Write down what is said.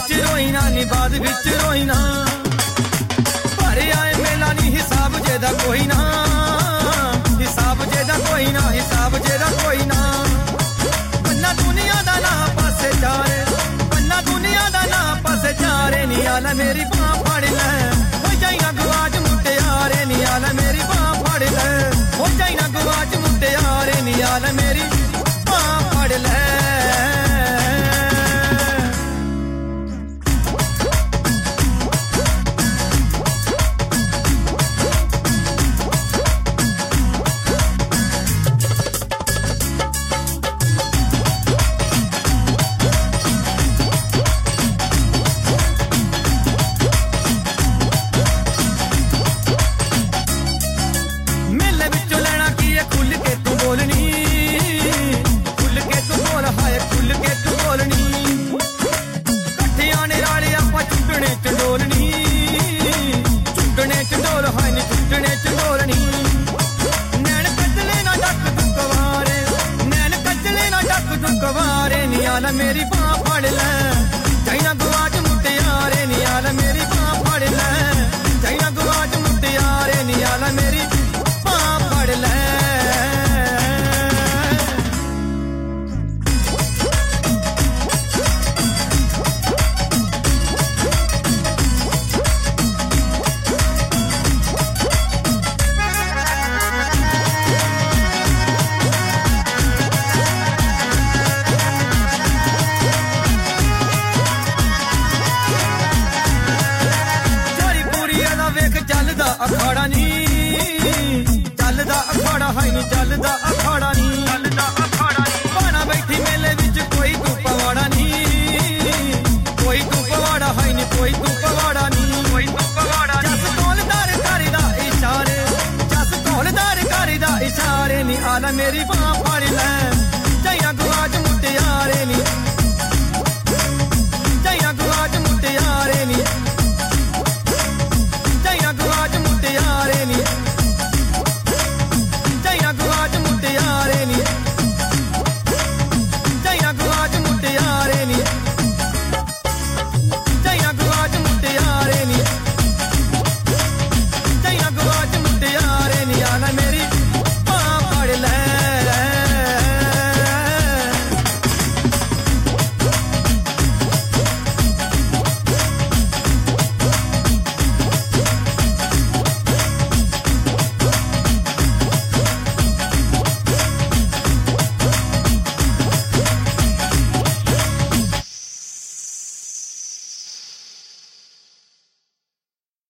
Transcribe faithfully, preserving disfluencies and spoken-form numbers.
विच रोई ना नी बाद विच रोई ना भरे आए मेला नी हिसाब जेदा कोई ना हिसाब जेदा कोई ना हिसाब जेदा कोई ना बन्ना दुनिया दा ना पासे जा रे बन्ना दुनिया दा ना पासे जा रे नी आला मेरी बां फड़ ले हो जाई ना गवाच मुट्टे यारे नी आला मेरी बां फड़ ले हो जाई ना गवाच मुट्टे यारे नी आला मेरी बां फड़ ले मेरी बां फड़ ले चाइना गवाच मुट्टे यारे नी आला मेरी बां फड़ ले चाइना गवाच मुट्टे यारे नी आला मेरी बां फड़ ले अखाड़ा नी चलदा अखाड़ा है नी चलदा अखाड़ा नी चलदा अखाड़ा नी पाना बैठी मेले विच कोई तू पवाड़ा नी कोई तू पवाड़ा है नी कोई तू पवाड़ा नी कोई तू पवाड़ा जस तौलदार करदा इशारे जस तौलदार करदा इशारे नी आला मेरी बां